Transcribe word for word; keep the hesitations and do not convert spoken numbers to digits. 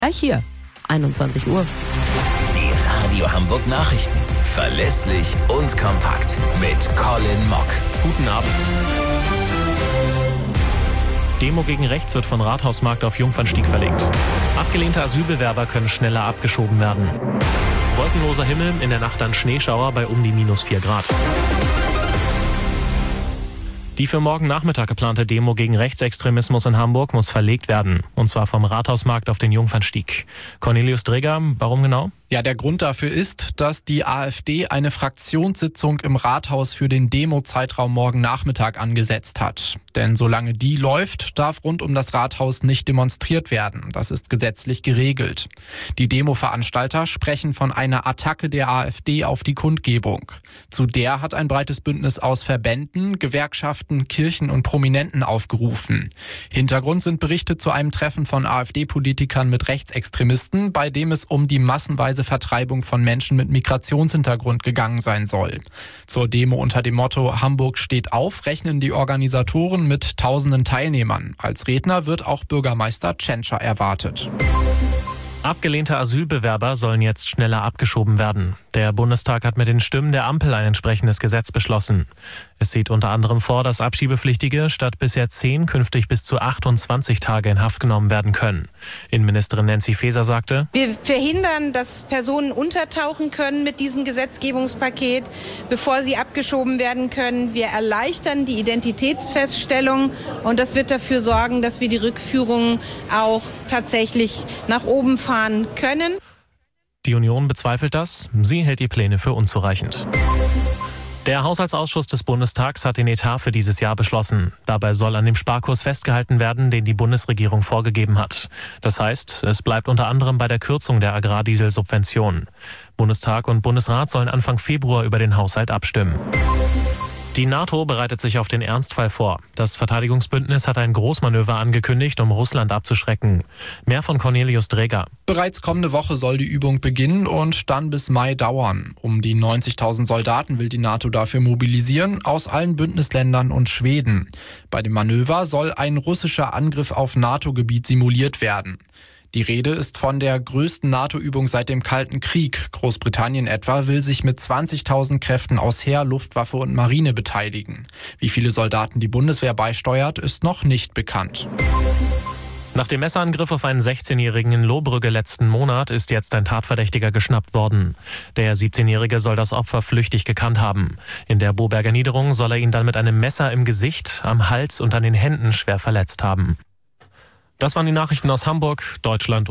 Gleich hier, einundzwanzig Uhr. Die Radio Hamburg Nachrichten. Verlässlich und kompakt. Mit Colin Mock. Guten Abend. Demo gegen rechts wird von Rathausmarkt auf Jungfernstieg verlegt. Abgelehnte Asylbewerber können schneller abgeschoben werden. Wolkenloser Himmel, in der Nacht dann Schneeschauer bei um die minus vier Grad. Die für morgen Nachmittag geplante Demo gegen Rechtsextremismus in Hamburg muss verlegt werden. Und zwar vom Rathausmarkt auf den Jungfernstieg. Cornelius Dreger, warum genau? Ja, der Grund dafür ist, dass die AfD eine Fraktionssitzung im Rathaus für den Demo-Zeitraum morgen Nachmittag angesetzt hat. Denn solange die läuft, darf rund um das Rathaus nicht demonstriert werden. Das ist gesetzlich geregelt. Die Demo-Veranstalter sprechen von einer Attacke der AfD auf die Kundgebung. Zu der hat ein breites Bündnis aus Verbänden, Gewerkschaften, Kirchen und Prominenten aufgerufen. Hintergrund sind Berichte zu einem Treffen von AfD-Politikern mit Rechtsextremisten, bei dem es um die massenweise Vertreibung von Menschen mit Migrationshintergrund gegangen sein soll. Zur Demo unter dem Motto Hamburg steht auf rechnen die Organisatoren mit tausenden Teilnehmern. Als Redner wird auch Bürgermeister Tschentscher erwartet. Abgelehnte Asylbewerber sollen jetzt schneller abgeschoben werden. Der Bundestag hat mit den Stimmen der Ampel ein entsprechendes Gesetz beschlossen. Es sieht unter anderem vor, dass Abschiebepflichtige statt bisher zehn künftig bis zu achtundzwanzig Tage in Haft genommen werden können. Innenministerin Nancy Faeser sagte: Wir verhindern, dass Personen untertauchen können mit diesem Gesetzgebungspaket, bevor sie abgeschoben werden können. Wir erleichtern die Identitätsfeststellung und das wird dafür sorgen, dass wir die Rückführung auch tatsächlich nach oben fahren können. Die Union bezweifelt das. Sie hält die Pläne für unzureichend. Der Haushaltsausschuss des Bundestags hat den Etat für dieses Jahr beschlossen. Dabei soll an dem Sparkurs festgehalten werden, den die Bundesregierung vorgegeben hat. Das heißt, es bleibt unter anderem bei der Kürzung der Agrardieselsubvention. Bundestag und Bundesrat sollen Anfang Februar über den Haushalt abstimmen. Die NATO bereitet sich auf den Ernstfall vor. Das Verteidigungsbündnis hat ein Großmanöver angekündigt, um Russland abzuschrecken. Mehr von Cornelius Dreger. Bereits kommende Woche soll die Übung beginnen und dann bis Mai dauern. Um die neunzigtausend Soldaten will die NATO dafür mobilisieren, aus allen Bündnisländern und Schweden. Bei dem Manöver soll ein russischer Angriff auf NATO-Gebiet simuliert werden. Die Rede ist von der größten NATO-Übung seit dem Kalten Krieg. Großbritannien etwa will sich mit zwanzigtausend Kräften aus Heer, Luftwaffe und Marine beteiligen. Wie viele Soldaten die Bundeswehr beisteuert, ist noch nicht bekannt. Nach dem Messerangriff auf einen sechzehnjährigen in Lohbrügge letzten Monat ist jetzt ein Tatverdächtiger geschnappt worden. Der siebzehnjährige soll das Opfer flüchtig gekannt haben. In der Boberger Niederung soll er ihn dann mit einem Messer im Gesicht, am Hals und an den Händen schwer verletzt haben. Das waren die Nachrichten aus Hamburg, Deutschland